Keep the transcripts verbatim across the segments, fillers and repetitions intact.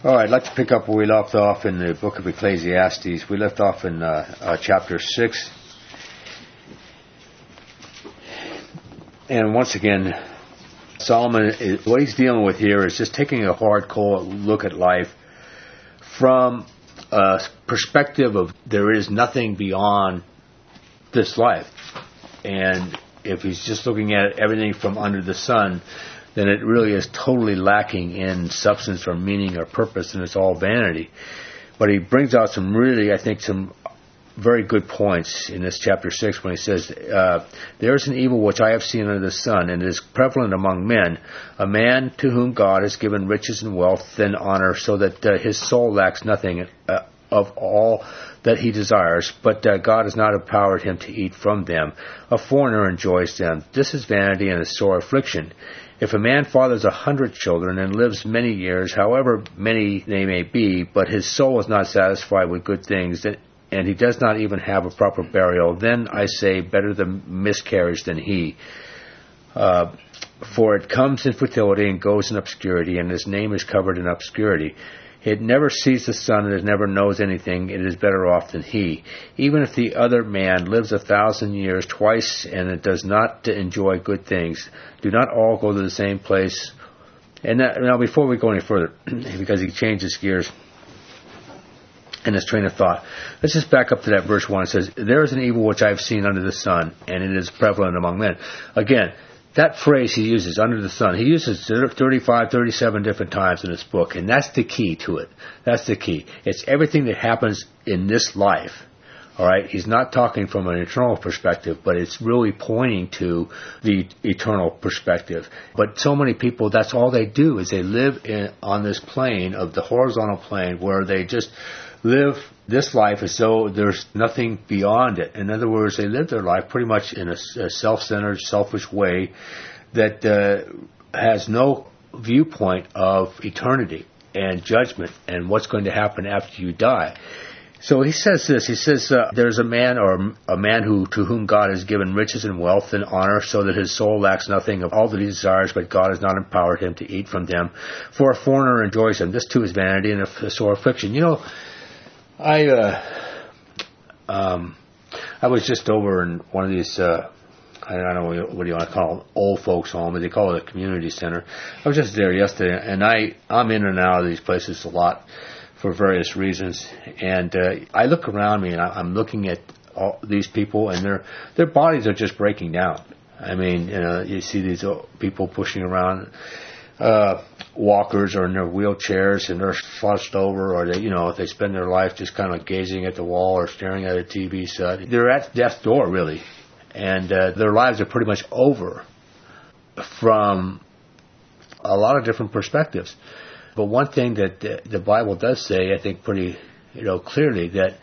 All right, I'd like to pick up where we left off in the book of Ecclesiastes. We left off in uh, uh, chapter six. And once again, Solomon, is, what he's dealing with here is just taking a hard, cold look at life from a perspective of there is nothing beyond this life. And if he's just looking at everything from under the sun, then it really is totally lacking in substance or meaning or purpose, and it's all vanity. But he brings out some really, I think, some very good points in this chapter six when he says, uh, there is an evil which I have seen under the sun, and it is prevalent among men, a man to whom God has given riches and wealth and honor, so that uh, his soul lacks nothing uh, of all that he desires, but uh, God has not empowered him to eat from them. A foreigner enjoys them. This is vanity and a sore affliction. If a man fathers a hundred children and lives many years, however many they may be, but his soul is not satisfied with good things, and he does not even have a proper burial, then I say, better the miscarriage than he. Uh, for it comes in fertility and goes in obscurity, and his name is covered in obscurity. It never sees the sun, and it never knows anything. It is better off than he. Even if the other man lives a thousand years twice, and it does not enjoy good things, do not all go to the same place. And that, now, before we go any further, because he changes gears in his train of thought, let's just back up to that verse one. It says, there is an evil which I have seen under the sun, and it is prevalent among men. Again, that phrase he uses, under the sun, he uses thirty-five, thirty-seven different times in this book, and that's the key to it. That's the key. It's everything that happens in this life. All right? He's not talking from an eternal perspective, but it's really pointing to the eternal perspective. But so many people, that's all they do, is they live in, on this plane of the horizontal plane where they just live this life as though there's nothing beyond it. In other words, they live their life pretty much in a, a self-centered, selfish way that uh, has no viewpoint of eternity and judgment and what's going to happen after you die. So he says this, he says, uh, there's a man or a man who to whom God has given riches and wealth and honor, so that his soul lacks nothing of all that he desires, but God has not empowered him to eat from them. For a foreigner enjoys them. This too is vanity and a, a sore affliction. You know, I uh, um, I was just over in one of these, uh, I don't know what do you want to call it, old folks home, but they call it a community center. I was just there yesterday, and I, I'm in and out of these places a lot for various reasons. And uh, I look around me, and I, I'm looking at all these people, and their their bodies are just breaking down. I mean, you know, you see these people pushing around uh, walkers or in their wheelchairs, and they're slouched over, or they, you know, they spend their life just kind of gazing at the wall or staring at a T V set. They're at death's door, really, and uh, their lives are pretty much over from a lot of different perspectives. But one thing that the, the Bible does say, I think, pretty, you know, clearly, that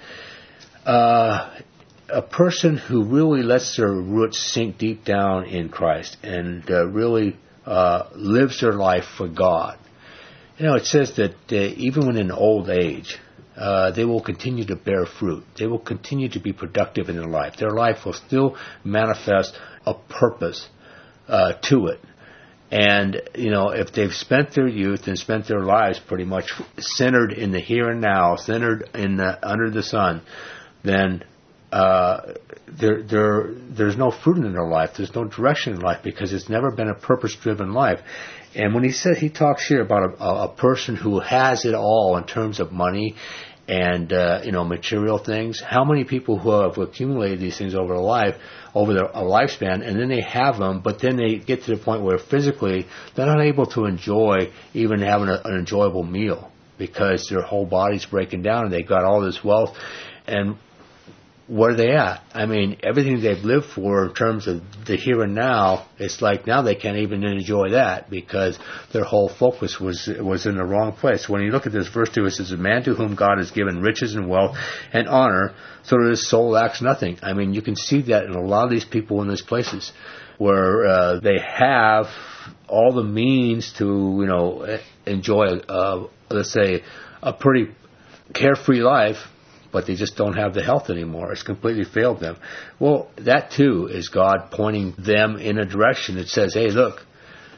uh, a person who really lets their roots sink deep down in Christ and uh, really Uh, lives their life for God. You know, it says that uh, even when in old age, uh, they will continue to bear fruit. They will continue to be productive in their life. Their life will still manifest a purpose uh, to it. And, you know, if they've spent their youth and spent their lives pretty much centered in the here and now, centered in the, under the sun, then Uh, there, there, there's no fruit in their life. There's no direction in life because it's never been a purpose-driven life. And when he said, he talks here about a, a person who has it all in terms of money and uh, you know, material things. How many people who have accumulated these things over a life, over their a lifespan, and then they have them, but then they get to the point where physically they're not able to enjoy even having a, an enjoyable meal because their whole body's breaking down and they've got all this wealth. And where are they at? I mean, everything they've lived for in terms of the here and now, it's like now they can't even enjoy that because their whole focus was was in the wrong place. When you look at this verse two, it says, a man to whom God has given riches and wealth and honor, so that his soul lacks nothing. I mean, you can see that in a lot of these people in these places where uh, they have all the means to, you know, enjoy, uh, let's say, a pretty carefree life, but they just don't have the health anymore. It's completely failed them. Well, that too is God pointing them in a direction that says, hey, look,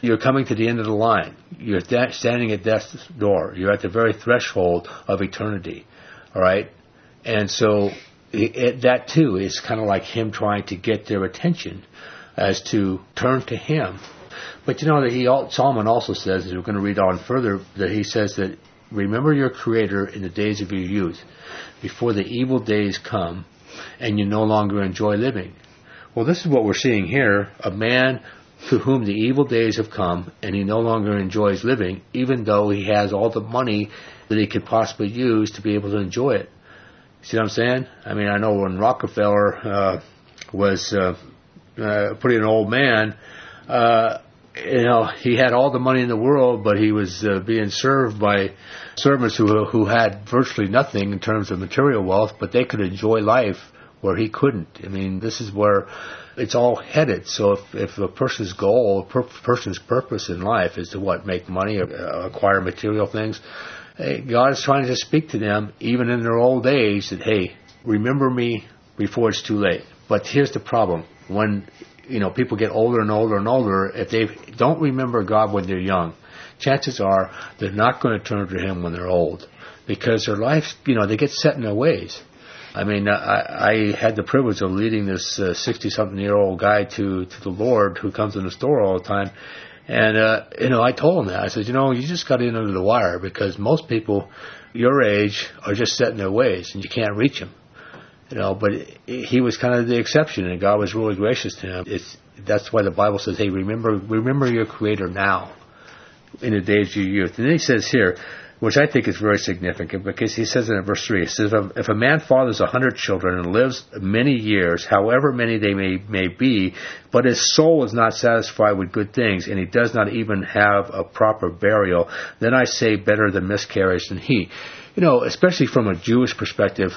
You're coming to the end of the line. You're th- standing at death's door. You're at the very threshold of eternity. All right? And so it, it, that, too, is kind of like him trying to get their attention as to turn to him. But you know that he, Solomon also says, as we're going to read on further, that he says that, remember your Creator in the days of your youth, before the evil days come, and you no longer enjoy living. Well, this is what we're seeing here. A man to whom the evil days have come, and he no longer enjoys living, even though he has all the money that he could possibly use to be able to enjoy it. See what I'm saying? I mean, I know when Rockefeller uh, was uh, uh, pretty an old man, uh, you know, he had all the money in the world, but he was uh, being served by servants who who had virtually nothing in terms of material wealth, but they could enjoy life where he couldn't. I mean, this is where it's all headed. So if, if a person's goal, a per- person's purpose in life is to what, make money, or, uh, acquire material things, hey, God is trying to speak to them, even in their old age, that, hey, remember me before it's too late. But here's the problem. When, you know, people get older and older and older, if they don't remember God when they're young, chances are they're not going to turn to Him when they're old, because their lives, you know, they get set in their ways. I mean, I, I had the privilege of leading this uh, sixty-something-year-old guy to, to the Lord, who comes in the store all the time. And, uh, you know, I told him that. I said, you know, you just got in under the wire, because most people your age are just set in their ways, and you can't reach them. You know, but he was kind of the exception, and God was really gracious to him. It's, that's why the Bible says, hey, remember, remember your Creator now, in the days of your youth. And then he says here, which I think is very significant, because he says in verse three, it says, if a man fathers a hundred children and lives many years, however many they may, may be, but his soul is not satisfied with good things, and he does not even have a proper burial, then I say better the miscarriage than he. You know, especially from a Jewish perspective,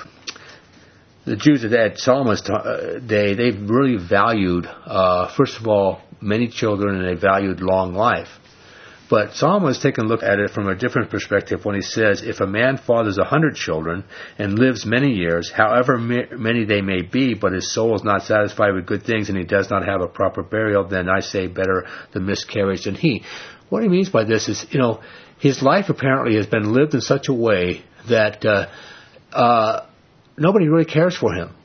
the Jews at Solomon's day, they really valued, uh, first of all, many children, and they valued long life. But Solomon's taking a look at it from a different perspective when he says, if a man fathers a hundred children and lives many years, however many they may be, but his soul is not satisfied with good things, and he does not have a proper burial, then I say better the miscarriage than he. What he means by this is, you know, his life apparently has been lived in such a way that uh, uh, nobody really cares for him.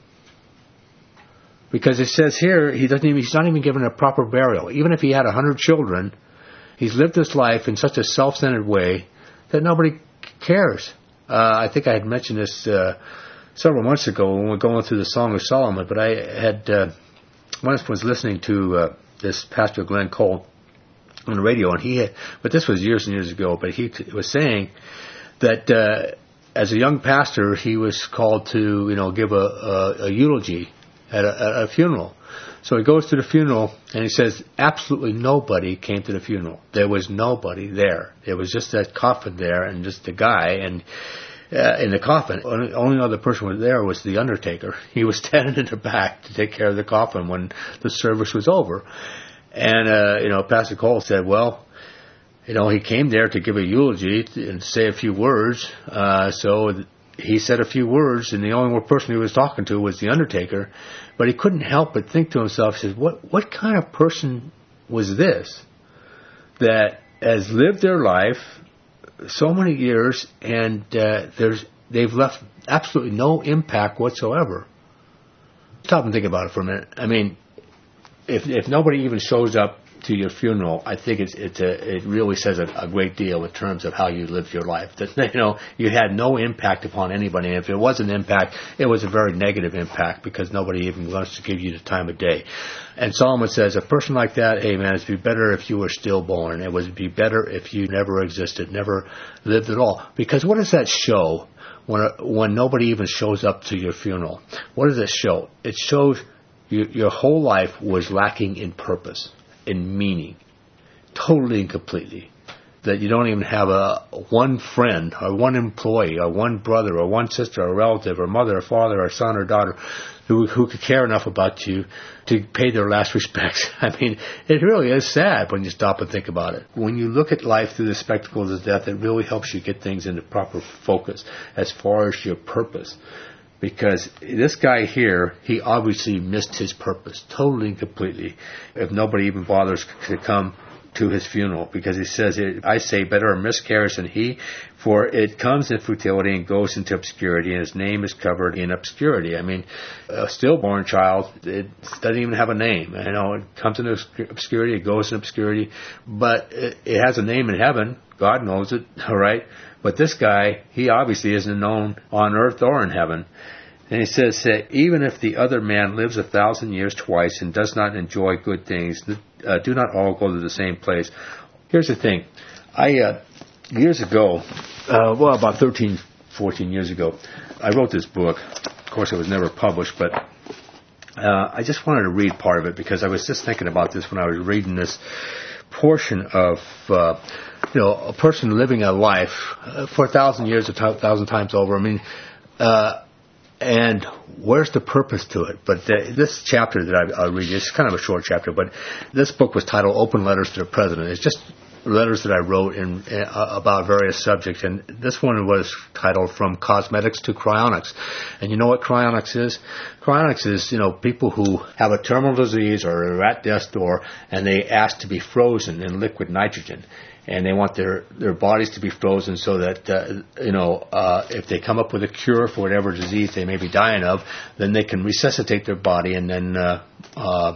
Because it says here, he doesn't even, he's not even given a proper burial. Even if he had a hundred children, he's lived his life in such a self-centered way that nobody cares. Uh, I think I had mentioned this uh, several months ago when we were going through the Song of Solomon, but I had uh, once was listening to uh, this Pastor Glenn Cole on the radio, and he had, but this was years and years ago, but he t- was saying that uh, as a young pastor, he was called to, you know, give a, a, a eulogy at a, at a funeral. So he goes to the funeral, and he says absolutely nobody came to the funeral. There was nobody there. There was just that coffin there, and just the guy and uh, in the coffin. Only, only other person was there was the undertaker. He was standing in the back to take care of the coffin when the service was over. And, uh, you know, Pastor Cole said, well, you know, he came there to give a eulogy and say a few words. Uh, so he said a few words, and the only person he was talking to was the undertaker. But he couldn't help but think to himself, he says, what, what kind of person was this that has lived their life so many years, and uh, there's they've left absolutely no impact whatsoever? Stop and think about it for a minute. I mean, if if nobody even shows up to your funeral, I think it's it's a it really says a, a great deal in terms of how you lived your life. That, you know, you had no impact upon anybody. And if it was an impact, it was a very negative impact, because nobody even wants to give you the time of day. And Solomon says, a person like that, hey man, it'd be better if you were stillborn. It would be better if you never existed, never lived at all. Because what does that show when when nobody even shows up to your funeral? What does it show? It shows you, your whole life was lacking in purpose, in meaning, totally and completely. That you don't even have a one friend or one employee or one brother or one sister or relative or mother or father or son or daughter who who could care enough about you to pay their last respects. I mean, it really is sad when you stop and think about it. When you look at life through the spectacles of death, it really helps you get things into proper focus as far as your purpose. Because this guy here, he obviously missed his purpose totally and completely. If nobody even bothers to come to his funeral, because he says, I say, better a miscarriage than he, for it comes in futility and goes into obscurity, and his name is covered in obscurity. I mean, a stillborn child, it doesn't even have a name. You know, it comes into obscurity, it goes in obscurity, but it, it has a name in heaven. God knows it, all right? But this guy, he obviously isn't known on earth or in heaven. And he says that even if the other man lives a thousand years twice and does not enjoy good things, uh, do not all go to the same place. Here's the thing. I, uh, years ago, uh, well, about thirteen, fourteen years ago, I wrote this book. Of course, it was never published, but uh, I just wanted to read part of it because I was just thinking about this when I was reading this portion of, uh, you know, a person living a life uh, for a thousand years, a t- thousand times over. I mean, uh, and where's the purpose to it? But the, this chapter that I, I'll read, it's kind of a short chapter, but this book was titled Open Letters to the President. It's just letters that I wrote in, in uh, about various subjects, and this one was titled From Cosmetics to Cryonics. And you know what cryonics is? Cryonics is, you know, people who have a terminal disease or are at death's door, and they ask to be frozen in liquid nitrogen. And they want their, their bodies to be frozen so that, uh, you know, uh, if they come up with a cure for whatever disease they may be dying of, then they can resuscitate their body and then uh, uh,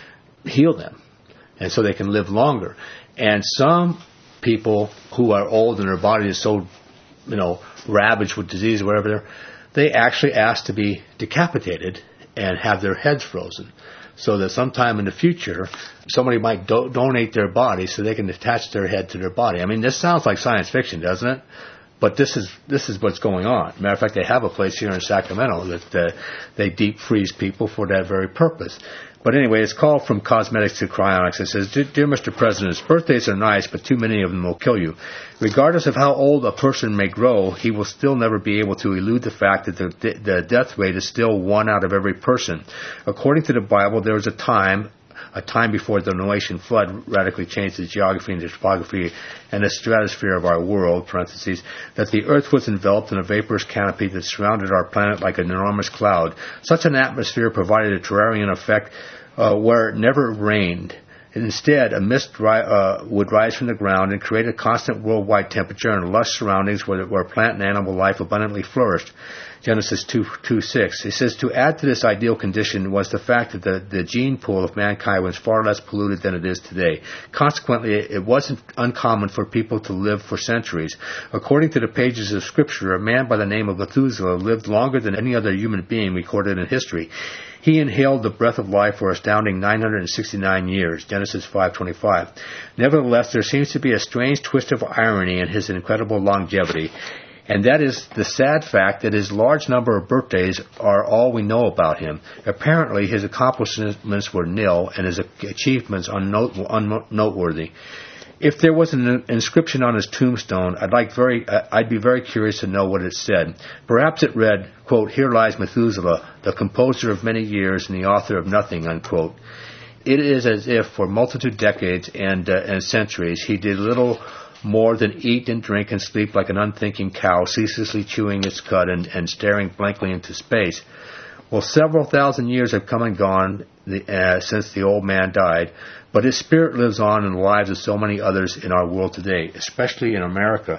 heal them. And so they can live longer. And some people who are old and their body is so, you know, ravaged with disease or whatever, they actually ask to be decapitated and have their heads frozen, so that sometime in the future, somebody might do- donate their body so they can attach their head to their body. I mean, this sounds like science fiction, doesn't it? But this is this is what's going on. Matter of fact, they have a place here in Sacramento that uh, they deep freeze people for that very purpose. But anyway, it's called From Cosmetics to Cryonics. It says, Dear Mister President, birthdays are nice, but too many of them will kill you. Regardless of how old a person may grow, he will still never be able to elude the fact that the, the death rate is still one out of every person. According to the Bible, there was a time, a time before the Noachian flood radically changed the geography and the topography and the stratosphere of our world, parentheses, that the earth was enveloped in a vaporous canopy that surrounded our planet like an enormous cloud. Such an atmosphere provided a terrarian effect uh, where it never rained. Instead, a mist ri- uh, would rise from the ground and create a constant worldwide temperature and lush surroundings where, where plant and animal life abundantly flourished. Genesis two, two six. It says, to add to this ideal condition was the fact that the, the gene pool of mankind was far less polluted than it is today. Consequently, it wasn't uncommon for people to live for centuries. According to the pages of Scripture, a man by the name of Methuselah lived longer than any other human being recorded in history. He inhaled the breath of life for astounding nine hundred sixty-nine years, Genesis five twenty-five. Nevertheless, there seems to be a strange twist of irony in his incredible longevity. And that is the sad fact that his large number of birthdays are all we know about him. Apparently, his accomplishments were nil and his achievements unnoteworthy. If there was an inscription on his tombstone, I'd like very, I'd be very curious to know what it said. Perhaps it read, quote, "Here lies Methuselah, the composer of many years and the author of nothing," unquote. It is as if for multitude decades and uh, and centuries he did little more than eat and drink and sleep like an unthinking cow, ceaselessly chewing its cud and, and staring blankly into space. Well, several thousand years have come and gone the, uh, since the old man died, but his spirit lives on in the lives of so many others in our world today, especially in America.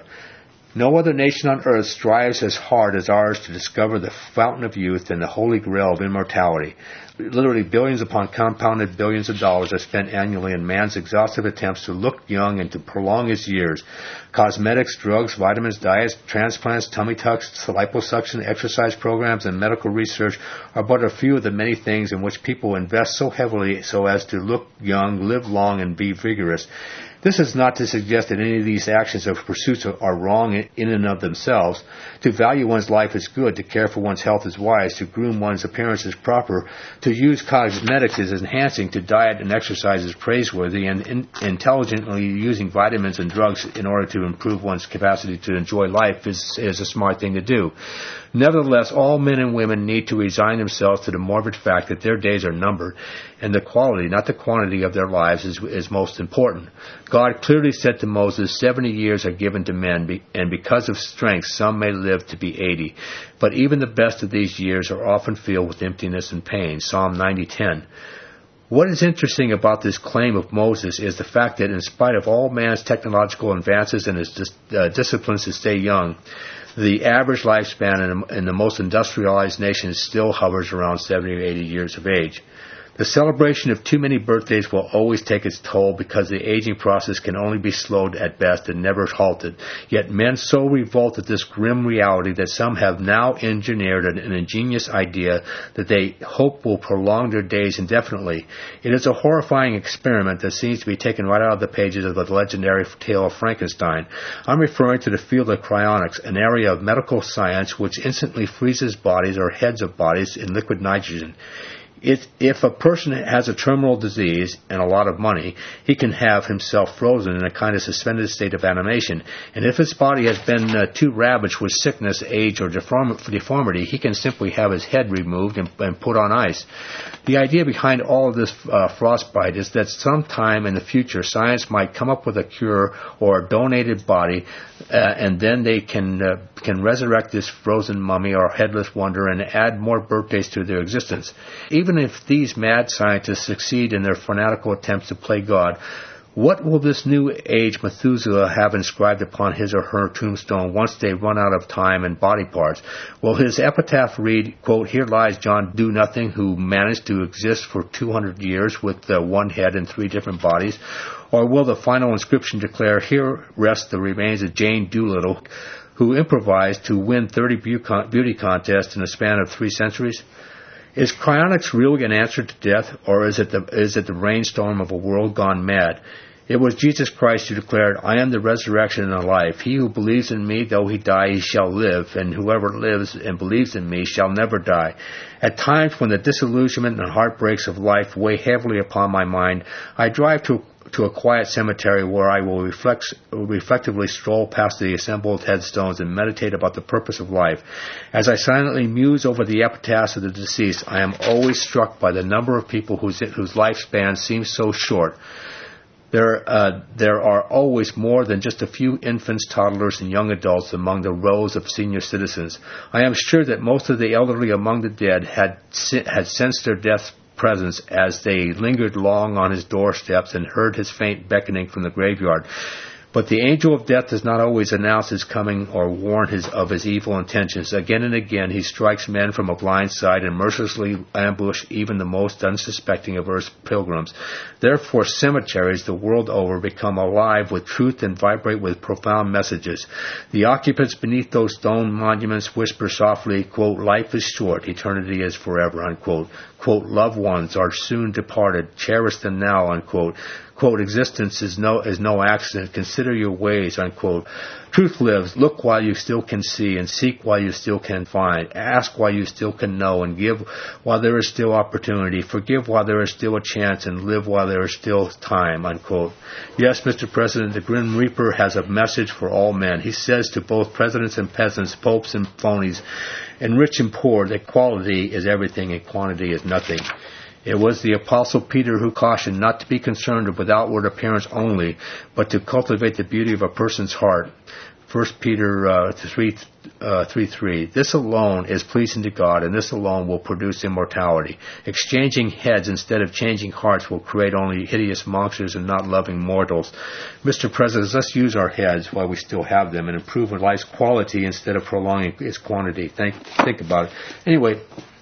No other nation on earth strives as hard as ours to discover the fountain of youth and the holy grail of immortality. Literally billions upon compounded billions of dollars are spent annually in man's exhaustive attempts to look young and to prolong his years. Cosmetics, drugs, vitamins, diets, transplants, tummy tucks, liposuction, exercise programs, and medical research are but a few of the many things in which people invest so heavily so as to look young, live long, and be vigorous. This is not to suggest that any of these actions or pursuits are wrong in and of themselves. To value one's life is good. To care for one's health is wise. To groom one's appearance is proper. To use cosmetics is enhancing. To diet and exercise is praiseworthy. And in, intelligently using vitamins and drugs in order to improve one's capacity to enjoy life is, is a smart thing to do. Nevertheless, all men and women need to resign themselves to the morbid fact that their days are numbered, and the quality, not the quantity of their lives is, is most important. God clearly said to Moses, seventy years are given to men, and because of strength some may live to be eighty. But even the best of these years are often filled with emptiness and pain. Psalm ninety ten. What is interesting about this claim of Moses is the fact that in spite of all man's technological advances and his dis- uh, disciplines to stay young, the average lifespan in, in the most industrialized nations still hovers around seventy or eighty years of age. The celebration of too many birthdays will always take its toll because the aging process can only be slowed at best and never halted. Yet men so revolt at this grim reality that some have now engineered an, an ingenious idea that they hope will prolong their days indefinitely. It is a horrifying experiment that seems to be taken right out of the pages of the legendary tale of Frankenstein. I'm referring to the field of cryonics, an area of medical science which instantly freezes bodies or heads of bodies in liquid nitrogen. If, if a person has a terminal disease and a lot of money, he can have himself frozen in a kind of suspended state of animation. And if his body has been uh, too ravaged with sickness, age, or deform- deformity, he can simply have his head removed and, and put on ice. The idea behind all of this uh, frostbite is that sometime in the future, science might come up with a cure or a donated body, uh, and then they can uh, can resurrect this frozen mummy or headless wonder and add more birthdays to their existence. Even if these mad scientists succeed in their fanatical attempts to play God, what will this new age Methuselah have inscribed upon his or her tombstone once they run out of time and body parts? Will his epitaph read, quote, "Here lies John Do-Nothing who managed to exist for two hundred years with uh, one head and three different bodies"? Or will the final inscription declare, "Here rest the remains of Jane Doolittle, who improvised to win thirty beauty contests in a span of three centuries"? Is cryonics really an answer to death, or is it the is it the rainstorm of a world gone mad? It was Jesus Christ who declared, "I am the resurrection and the life. He who believes in me, though he die, he shall live, and whoever lives and believes in me shall never die." At times when the disillusionment and heartbreaks of life weigh heavily upon my mind, I drive to to a quiet cemetery where I will reflect, reflectively stroll past the assembled headstones and meditate about the purpose of life. As I silently muse over the epitaphs of the deceased, I am always struck by the number of people whose, whose lifespan seems so short. There, uh, there are always more than just a few infants, toddlers, and young adults among the rows of senior citizens. I am sure that most of the elderly among the dead had had sensed their death's presence as they lingered long on his doorsteps and heard his faint beckoning from the graveyard. But the angel of death does not always announce his coming or warn his, of his evil intentions. Again and again he strikes men from a blind side and mercilessly ambush even the most unsuspecting of earth's pilgrims. Therefore cemeteries the world over become alive with truth and vibrate with profound messages. The occupants beneath those stone monuments whisper softly, quote, "Life is short, eternity is forever," unquote. Quote, "Loved ones are soon departed, cherish them now," unquote. Quote, "Existence is no is no accident. Consider your ways," unquote. "Truth lives. Look while you still can see, and seek while you still can find. Ask while you still can know, and give while there is still opportunity. Forgive while there is still a chance, and live while there is still time," unquote. Yes, Mister President, the Grim Reaper has a message for all men. He says to both presidents and peasants, popes and phonies, and rich and poor, that quality is everything and quantity is nothing. It was the Apostle Peter who cautioned not to be concerned with outward appearance only, but to cultivate the beauty of a person's heart. First Peter uh, three, uh, three, three. This alone is pleasing to God, and this alone will produce immortality. Exchanging heads instead of changing hearts will create only hideous monsters and not loving mortals. Mister President, let's use our heads while we still have them and improve our life's quality instead of prolonging its quantity. Think, think about it. Anyway,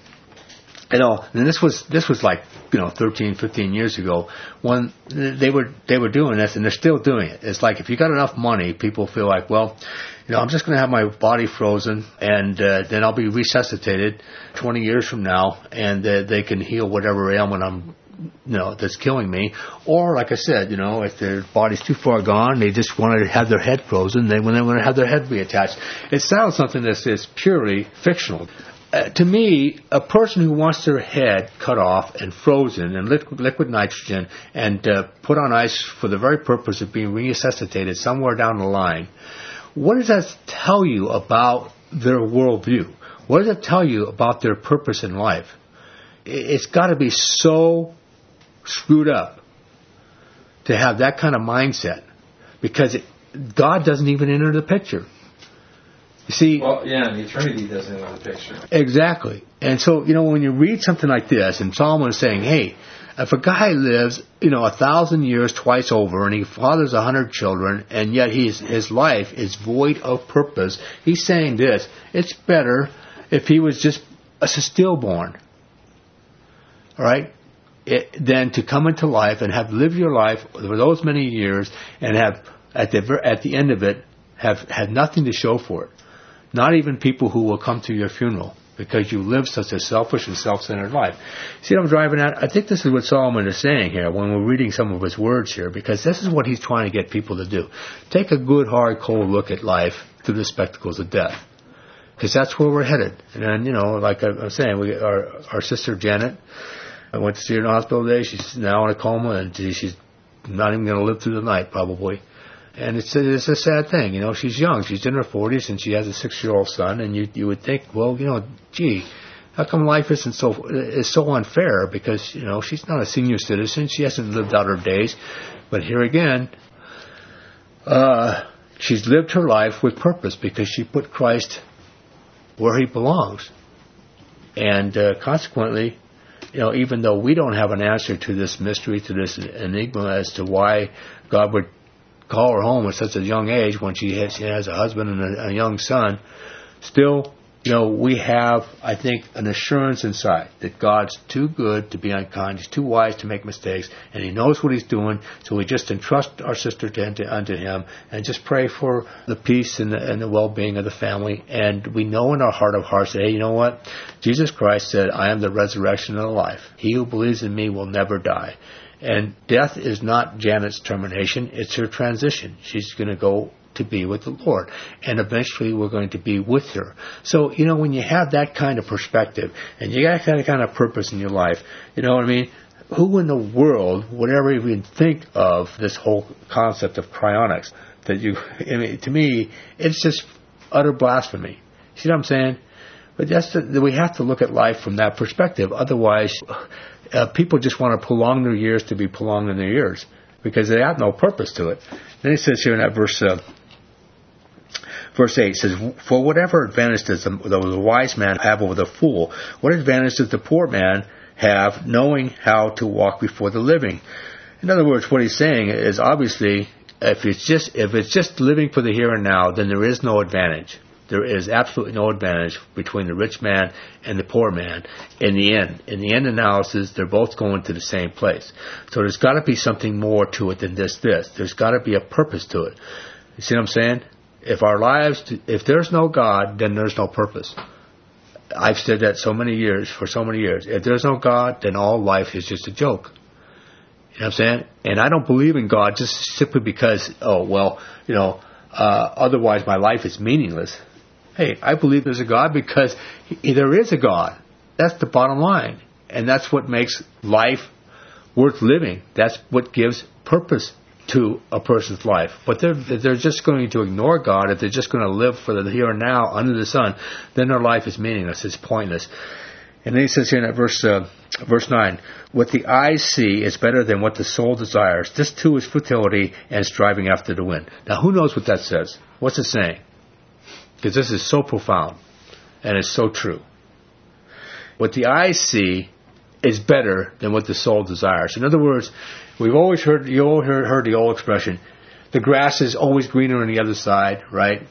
you know, and this was this was like, you know, thirteen, fifteen years ago when they were they were doing this, and they're still doing it. It's like if you got enough money, people feel like, well, you know, I'm just going to have my body frozen, and uh, then I'll be resuscitated twenty years from now, and uh, they can heal whatever ailment I'm, you know, that's killing me. Or, like I said, you know, if their body's too far gone, they just want to have their head frozen. Then when they want to have their head reattached, it sounds something that's is purely fictional. Uh, to me, a person who wants their head cut off and frozen in liquid, liquid nitrogen and uh, put on ice for the very purpose of being resuscitated somewhere down the line, what does that tell you about their worldview? What does it tell you about their purpose in life? It's got to be so screwed up to have that kind of mindset, because it, God doesn't even enter the picture. You see, well, yeah, and eternity doesn't have the picture. Exactly. And so, you know, when you read something like this, and Solomon is saying, hey, if a guy lives, you know, a thousand years twice over, and he fathers a hundred children, and yet he's, his life is void of purpose, he's saying this: it's better if he was just a stillborn, all right, it, than to come into life and have lived your life for those many years and have, at the at the end of it, have had nothing to show for it. Not even people who will come to your funeral, because you live such a selfish and self-centered life. See what I'm driving at? I think this is what Solomon is saying here when we're reading some of his words here, because this is what he's trying to get people to do. Take a good, hard, cold look at life through the spectacles of death, because that's where we're headed. And then, you know, like I was saying, we, our, our sister Janet, I went to see her in the hospital today. She's now in a coma, and she's not even going to live through the night, probably. And it's a, it's a sad thing, you know. She's young; she's in her forties, and she has a six-year-old son. And you you would think, well, you know, gee, how come life isn't so is so unfair? Because, you know, she's not a senior citizen; she hasn't lived out her days. But here again, uh, she's lived her life with purpose because she put Christ where he belongs, and uh, consequently, you know, even though we don't have an answer to this mystery, to this enigma as to why God would call her home at such a young age when she has, she has a husband and a, a young son, still, you know, we have, I think, an assurance inside that God's too good to be unkind. He's too wise to make mistakes, and he knows what he's doing, so we just entrust our sister to, unto, unto him and just pray for the peace and the, and the well-being of the family. And we know in our heart of hearts that, hey, you know what? Jesus Christ said, I am the resurrection and the life. He who believes in me will never die. And death is not Janet's termination, it's her transition. She's going to go to be with the Lord, and eventually we're going to be with her. So, you know, when you have that kind of perspective, and you got that kind of purpose in your life, you know what I mean? Who in the world would ever even think of this whole concept of cryonics? That you, I mean, to me, it's just utter blasphemy. See what I'm saying? But that's the, we have to look at life from that perspective. Otherwise, uh, people just want to prolong their years to be prolonged in their years because they have no purpose to it. Then he says here in that verse, uh, verse eight, it says, for whatever advantage does the, the wise man have over the fool, what advantage does the poor man have knowing how to walk before the living? In other words, what he's saying is obviously, if it's just if it's just living for the here and now, then there is no advantage. There is absolutely no advantage between the rich man and the poor man in the end. In the end analysis, they're both going to the same place. So there's got to be something more to it than this, this. There's got to be a purpose to it. You see what I'm saying? If our lives, if there's no God, then there's no purpose. I've said that so many years, for so many years. If there's no God, then all life is just a joke. You know what I'm saying? And I don't believe in God just simply because, oh, well, you know, uh, otherwise my life is meaningless. Hey, I believe there's a God because he, there is a God. That's the bottom line. And that's what makes life worth living. That's what gives purpose to a person's life. But they're, if they're just going to ignore God, if they're just going to live for the here and now under the sun, then their life is meaningless. It's pointless. And then he says here in that verse, uh, verse nine, what the eyes see is better than what the soul desires. This too is futility and striving after the wind. Now, who knows what that says? What's it saying? Because this is so profound, and it's so true. What the eyes see is better than what the soul desires. In other words, we've always heard, you all heard, heard the old expression, the grass is always greener on the other side, right?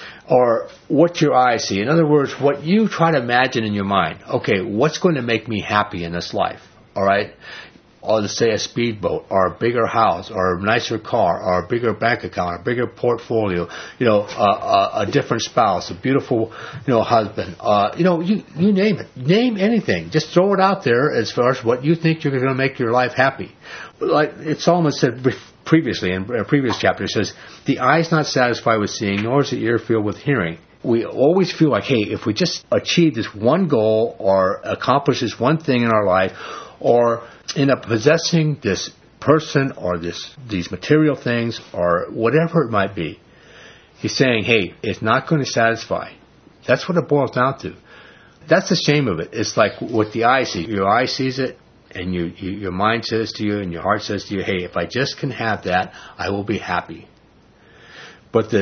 Or what your eyes see. In other words, what you try to imagine in your mind. Okay, what's going to make me happy in this life? All right? Or let's say a speedboat, or a bigger house, or a nicer car, or a bigger bank account, a bigger portfolio, you know, a, a, a different spouse, a beautiful, you know, husband, uh, you know, you, you name it. Name anything. Just throw it out there as far as what you think you're going to make your life happy. Like it's Solomon said previously, in a previous chapter, it says, the eye is not satisfied with seeing, nor is the ear filled with hearing. We always feel like, hey, if we just achieve this one goal, or accomplish this one thing in our life, or end up possessing this person or this these material things or whatever it might be, he's saying, hey, it's not going to satisfy. That's what it boils down to. That's the shame of it. It's like what the eye sees. Your eye sees it, and you, you, your mind says to you, and your heart says to you, hey, if I just can have that, I will be happy. But the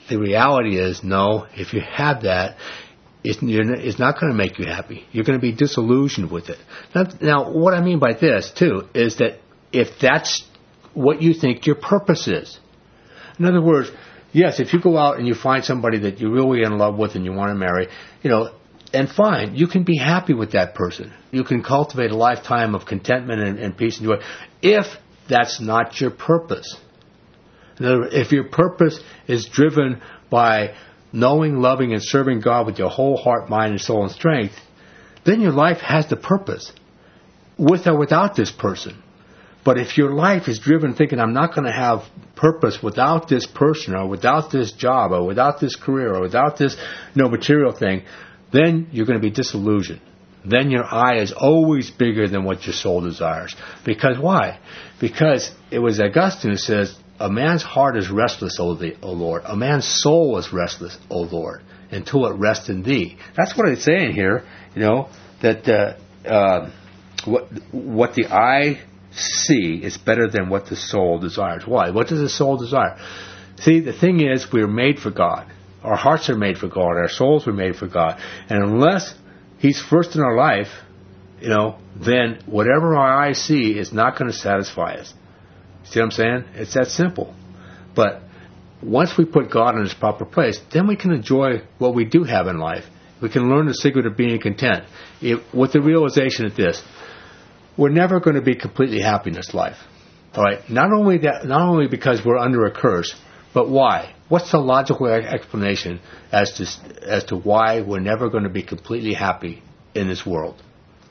the reality is, no, if you have that, it's, it's not going to make you happy. You're going to be disillusioned with it. Now, now, what I mean by this, too, is that if that's what you think your purpose is. In other words, yes, if you go out and you find somebody that you're really in love with and you want to marry, you know, and fine, you can be happy with that person. You can cultivate a lifetime of contentment and, and peace and joy if that's not your purpose. In other words, if your purpose is driven by knowing, loving, and serving God with your whole heart, mind, and soul and strength, then your life has the purpose, with or without this person. But if your life is driven thinking, I'm not going to have purpose without this person, or without this job, or without this career, or without this you know, material thing, then you're going to be disillusioned. Then your eye is always bigger than what your soul desires. Because why? Because it was Augustine who says, a man's heart is restless, O, the, o Lord. A man's soul is restless, O Lord, until it rests in thee. That's what it's saying here, you know, that uh, uh, what, what the eye see is better than what the soul desires. Why? What does the soul desire? See, the thing is, we're made for God. Our hearts are made for God. Our souls were made for God. And unless He's first in our life, you know, then whatever our eyes see is not going to satisfy us. See what I'm saying? It's that simple. But once we put God in His proper place, then we can enjoy what we do have in life. We can learn the secret of being content. If, with the realization of this, we're never going to be completely happy in this life. All right? Not only that, not only because we're under a curse, but why? What's the logical explanation as to as to why we're never going to be completely happy in this world?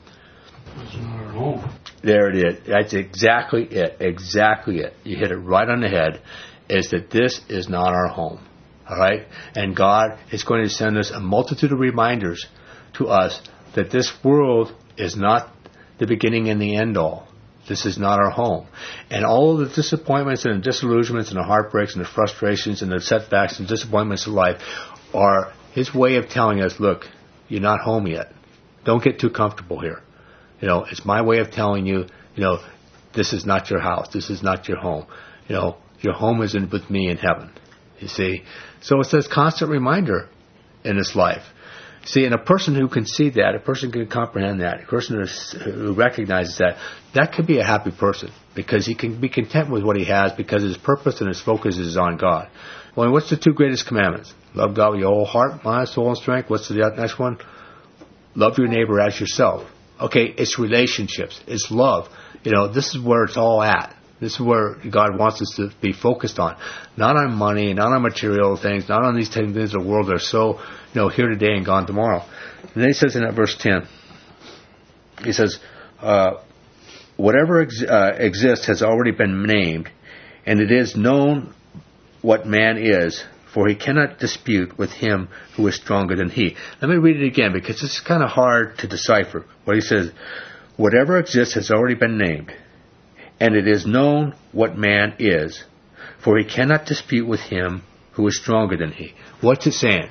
It's not our home. There it is. That's exactly it. Exactly it. You hit it right on the head. Is that this is not our home. All right? And God is going to send us a multitude of reminders to us that this world is not the beginning and the end all. This is not our home. And all of the disappointments and the disillusionments and the heartbreaks and the frustrations and the setbacks and disappointments of life are His way of telling us, look, you're not home yet. Don't get too comfortable here. You know, it's my way of telling you, you know, this is not your house. This is not your home. You know, your home is in, with me in heaven. You see? So it's this constant reminder in this life. See, and a person who can see that, a person who can comprehend that, a person who recognizes that, that could be a happy person because he can be content with what he has because his purpose and his focus is on God. Well, what's the two greatest commandments? Love God with your whole heart, mind, soul, and strength. What's the next one? Love your neighbor as yourself. Okay, it's relationships. It's love. You know, this is where it's all at. This is where God wants us to be focused on. Not on money, not on material things, not on these things of the world that are so, you know, here today and gone tomorrow. And then he says in that verse ten, he says, uh, whatever ex- uh, exists has already been named, and it is known what man is, for he cannot dispute with him who is stronger than he. Let me read it again, because it's kind of hard to decipher. What he says, whatever exists has already been named, and it is known what man is, for he cannot dispute with him who is stronger than he. What's it saying?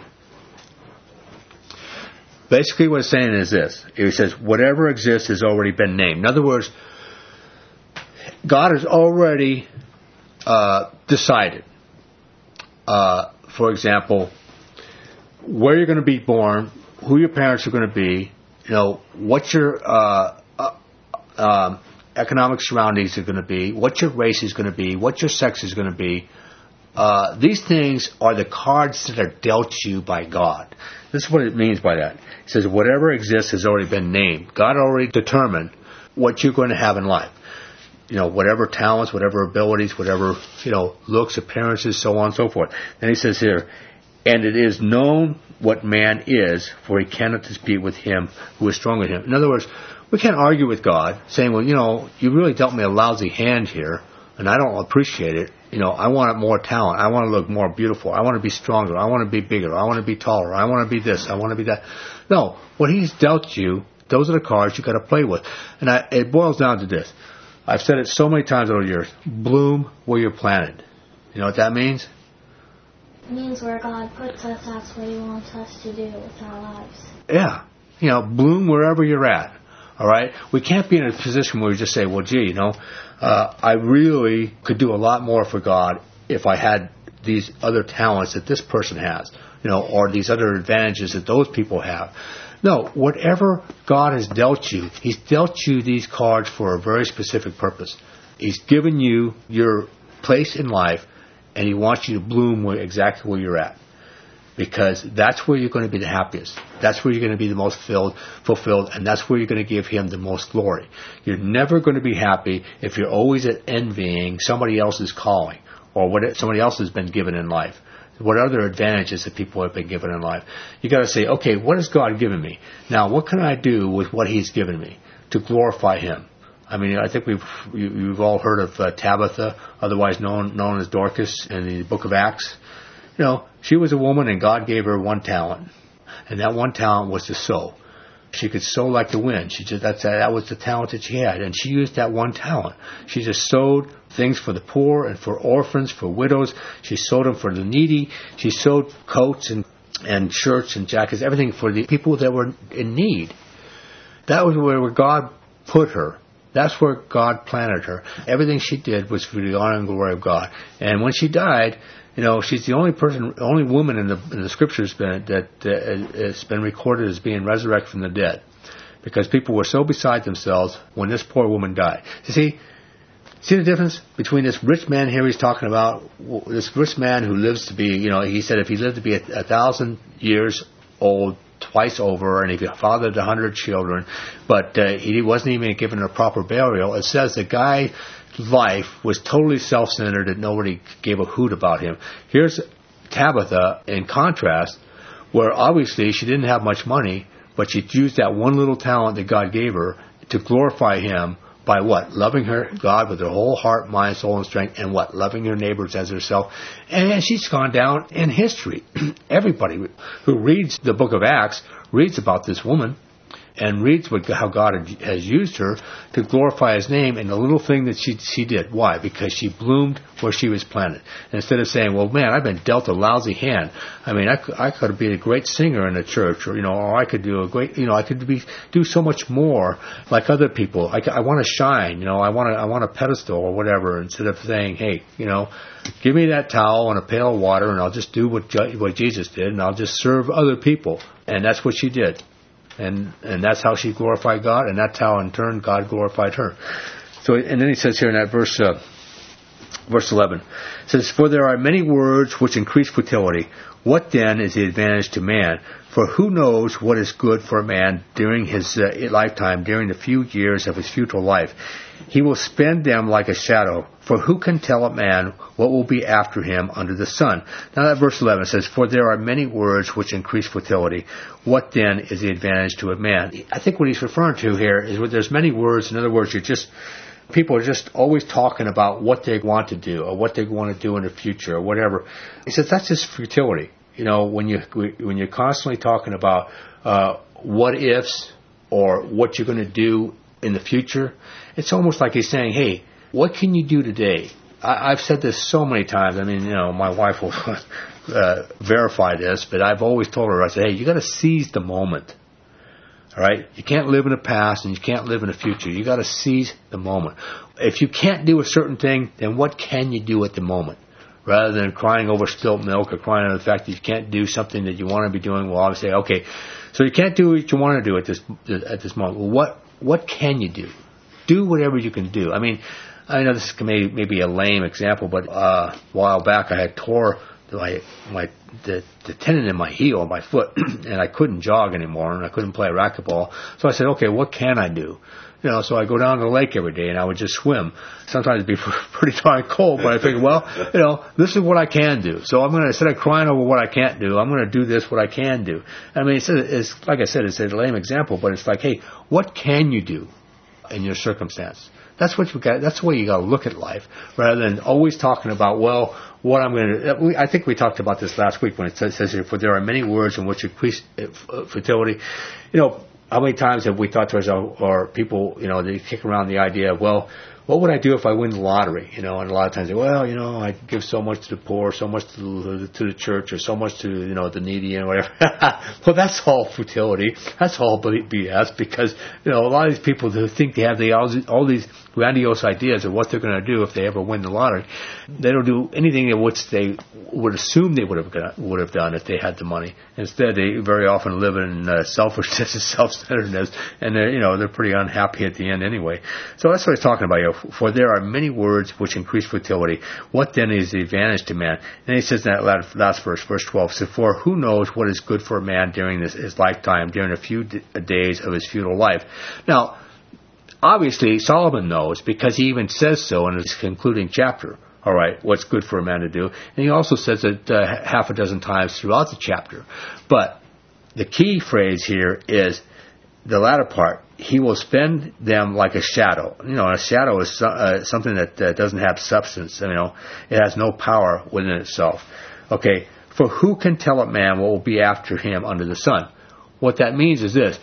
Basically what it's saying is this. It says, whatever exists has already been named. In other words, God has already uh, decided, uh, for example, where you're going to be born, who your parents are going to be, you know, what your uh, uh, um, economic surroundings are going to be, what your race is going to be, what your sex is going to be. Uh, these things are the cards that are dealt you by God. This is what it means by that. It says whatever exists has already been named. God already determined what you're going to have in life. You know, whatever talents, whatever abilities, whatever, you know, looks, appearances, so on and so forth. And he says here, and it is known what man is, for he cannot dispute with him who is stronger than him. In other words, we can't argue with God, saying, well, you know, you really dealt me a lousy hand here, and I don't appreciate it. You know, I want more talent. I want to look more beautiful. I want to be stronger. I want to be bigger. I want to be taller. I want to be this. I want to be that. No, what He's dealt you, those are the cards you got to play with. And I, it boils down to this. I've said it so many times over the years. Bloom where you're planted. You know what that means? It means where God puts us, that's what He wants us to do with our lives. Yeah. You know, bloom wherever you're at. All right? We can't be in a position where we just say, well, gee, you know, uh, I really could do a lot more for God if I had these other talents that this person has, you know, or these other advantages that those people have. No, whatever God has dealt you, He's dealt you these cards for a very specific purpose. He's given you your place in life, and He wants you to bloom where, exactly where you're at. Because that's where you're going to be the happiest. That's where you're going to be the most filled, fulfilled, and that's where you're going to give Him the most glory. You're never going to be happy if you're always envying somebody else's calling or what somebody else has been given in life. What other advantages that people have been given in life? You got to say, okay, what has God given me? Now, what can I do with what He's given me to glorify Him? I mean, I think we've you've all heard of uh, Tabitha, otherwise known known as Dorcas, in the Book of Acts. You know, she was a woman, and God gave her one talent, and that one talent was to sow. She could sow like the wind. She just that's that was the talent that she had, and she used that one talent. She just sowed things for the poor and for orphans, for widows. She sowed them for the needy. She sewed coats and and shirts and jackets, everything for the people that were in need. That was where God put her. That's where God planted her. Everything she did was for the honor and glory of God. And when she died, you know, she's the only person, only woman in the in the scriptures been, that uh, has been recorded as being resurrected from the dead, because people were so beside themselves when this poor woman died. You see, see the difference between this rich man here he's talking about, this rich man who lives to be, you know, he said if he lived to be a, a thousand years old twice over, and he fathered a hundred children, but uh, he wasn't even given a proper burial. It says the guy. Life was totally self-centered, and nobody gave a hoot about him. Here's Tabitha, in contrast, where obviously she didn't have much money, but she used that one little talent that God gave her to glorify Him by what? Loving her God with her whole heart, mind, soul, and strength, and what? Loving her neighbors as herself. And she's gone down in history. Everybody who reads the book of Acts reads about this woman and reads what, how God has used her to glorify His name in the little thing that she she did. Why? Because she bloomed where she was planted. And instead of saying, well, man, I've been dealt a lousy hand. I mean, I, I could be a great singer in the church, or, you know, or I could do a great, you know, I could be do so much more like other people. I, I want to shine, you know, I want to, I want a pedestal or whatever, instead of saying, hey, you know, give me that towel and a pail of water, and I'll just do what, what Jesus did, and I'll just serve other people. And that's what she did. And and that's how she glorified God, and that's how in turn God glorified her. So, and then he says here in that verse, uh, verse eleven, it says, "For there are many words which increase fertility. What then is the advantage to man? For who knows what is good for a man during his uh, lifetime, during the few years of his futile life? He will spend them like a shadow. For who can tell a man what will be after him under the sun?" Now that verse eleven says, "For there are many words which increase fertility. What then is the advantage to a man?" I think what he's referring to here is when there's many words. In other words, you're just people are just always talking about what they want to do or what they want to do in the future or whatever. He says that's just fertility. You know, when you when you're constantly talking about uh, what ifs or what you're going to do in the future, it's almost like he's saying, hey, what can you do today? I, I've said this so many times. I mean, you know, my wife will uh, verify this, but I've always told her, I said, hey, you got to seize the moment. All right? You can't live in the past and you can't live in the future. You got to seize the moment. If you can't do a certain thing, then what can you do at the moment? Rather than crying over spilt milk or crying over the fact that you can't do something that you want to be doing, well, I would say, okay, so you can't do what you want to do at this at this moment. Well, what what can you do? Do whatever you can do. I mean, I know this may maybe a lame example, but uh, a while back I had tore my my the, the tendon in my heel, my foot, and I couldn't jog anymore, and I couldn't play racquetball. So I said, okay, what can I do? You know, so I go down to the lake every day and I would just swim. Sometimes it'd be pretty darn cold, but I figured, well, you know, this is what I can do. So I'm going to, instead of crying over what I can't do, I'm going to do this, what I can do. I mean, it's, it's like I said, it's a lame example, but it's like, hey, what can you do in your circumstance? That's what you got. That's the way you got to look at life, rather than always talking about, well, what I'm going to. I think we talked about this last week when it says here, for there are many words in which increase fertility. You know, how many times have we thought to ourselves, or people, you know, they kick around the idea of, well, what would I do if I win the lottery? You know, and a lot of times, they, well, you know, I give so much to the poor, so much to the, to the church, or so much to, you know, the needy and whatever. Well, that's all futility. That's all B S, because, you know, a lot of these people who think they have the, all, all these grandiose ideas of what they're going to do if they ever win the lottery. They don't do anything of which they would assume they would have got, would have done if they had the money. Instead, they very often live in uh, selfishness and self-centeredness, and they're, you know, they're pretty unhappy at the end anyway. So that's what he's talking about here. For there are many words which increase fertility. What then is the advantage to man? And he says in that last verse, verse twelve, so for who knows what is good for a man during this, his lifetime, during a few d- days of his futile life. Now, obviously, Solomon knows because he even says so in his concluding chapter. All right, what's good for a man to do. And he also says it uh, half a dozen times throughout the chapter. But the key phrase here is the latter part. He will spend them like a shadow. You know, a shadow is uh, something that uh, doesn't have substance. You know, it has no power within itself. Okay, for who can tell a man what will be after him under the sun? What that means is this.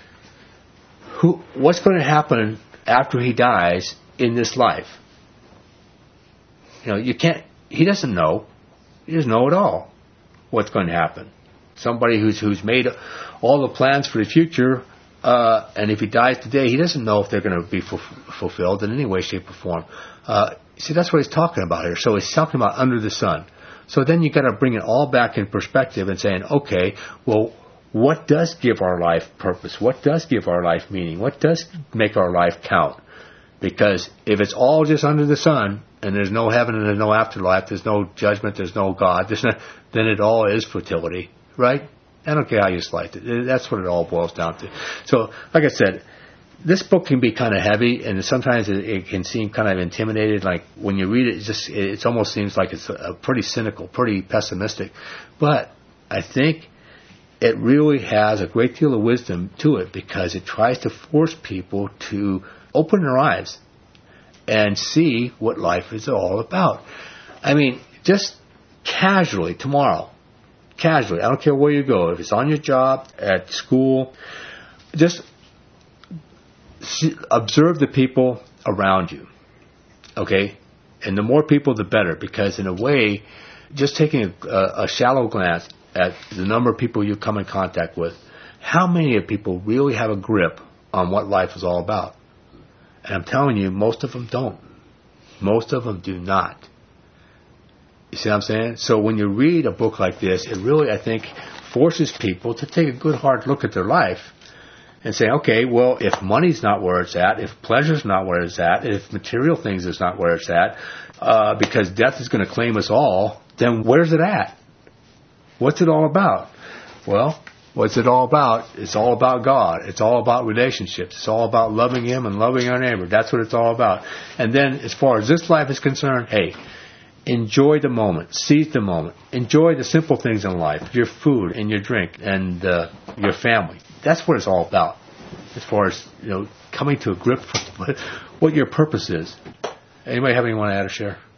Who, what's going to happen after he dies in this life? You know, you can't, he doesn't know. He doesn't know at all what's going to happen. Somebody who's who's made all the plans for the future, uh, and if he dies today, he doesn't know if they're going to be fu- fulfilled in any way, shape, or form. Uh, see, that's what he's talking about here. So he's talking about under the sun. So then you got to bring it all back in perspective and saying, okay, well, what does give our life purpose? What does give our life meaning? What does make our life count? Because if it's all just under the sun, and there's no heaven and there's no afterlife, there's no judgment, there's no God, there's no, then it all is fertility, right? I don't care how you slice it. That's what it all boils down to. So, like I said, this book can be kind of heavy, and sometimes it, it can seem kind of intimidated. Like when you read it, it just it almost seems like it's a, a pretty cynical, pretty pessimistic. But I think it really has a great deal of wisdom to it because it tries to force people to open their eyes and see what life is all about. I mean, just casually tomorrow, casually, I don't care where you go, if it's on your job, at school, just see, observe the people around you, okay? And the more people, the better, because in a way, just taking a, a, a shallow glance at the number of people you come in contact with, how many of people really have a grip on what life is all about? And I'm telling you, most of them don't. Most of them do not. You see what I'm saying? So when you read a book like this, it really, I think, forces people to take a good hard look at their life and say, okay, well, if money's not where it's at, if pleasure's not where it's at, if material things is not where it's at, uh, because death is going to claim us all, then where's it at? What's it all about? Well, what's it all about? It's all about God. It's all about relationships. It's all about loving Him and loving our neighbor. That's what it's all about. And then as far as this life is concerned, hey, enjoy the moment. Seize the moment. Enjoy the simple things in life, your food and your drink and uh, your family. That's what it's all about as far as, you know, coming to a grip with what your purpose is. Anybody have anything you want to add or share?